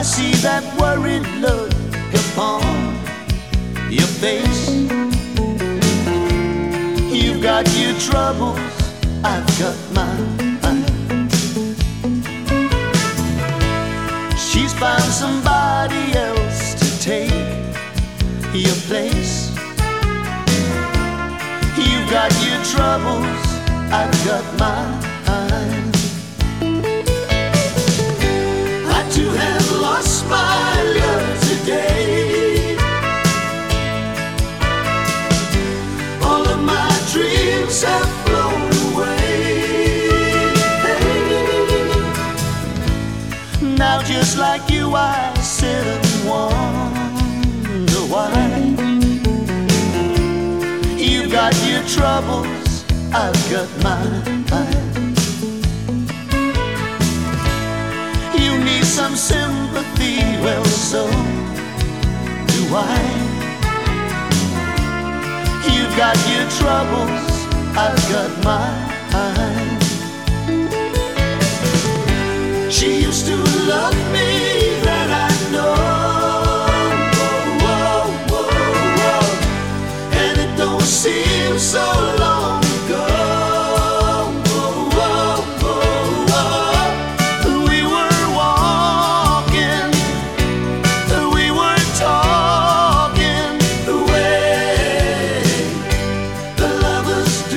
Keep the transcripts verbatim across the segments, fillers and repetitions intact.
see that worried look upon your face. You've got your troubles, I've got mine. She's found somebody else to take your place. You've got your troubles, I've got mine. I too have lost my love today. All of my dreams have flown away. Now just like you I sit and wonder why. You've got your troubles, I've got mine. You need some sympathy, well so do I. You've got your troubles, I've got mine. She used to love me, that I know. Whoa, whoa, whoa. And it don't seem so long ago. Whoa, whoa, whoa. We were walking, we were talking the way the lovers do.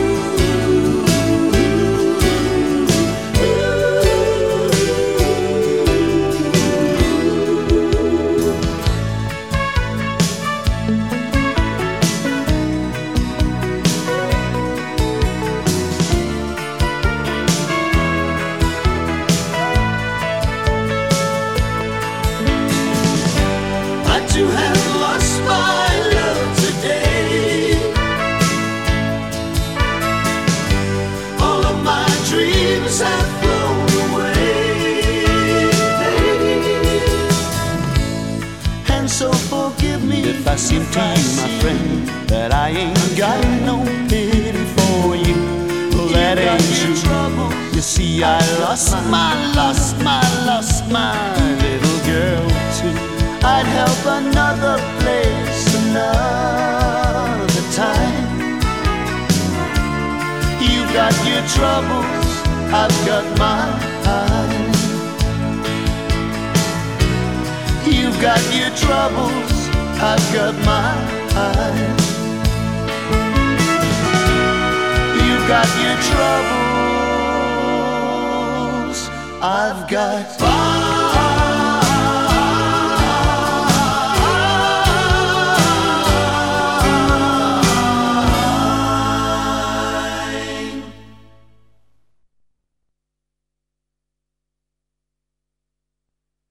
To have lost my love today. All of my dreams have flown away. And so forgive me if I seem to you, my friend, that I ain't got no pity for you. Well, that ain't true. You see, I lost my, lost my, lost my little girl too. I'd help another place another time. You've got your troubles, I've got mine. You've got your troubles, I've got mine. You've got your troubles, I've got mine.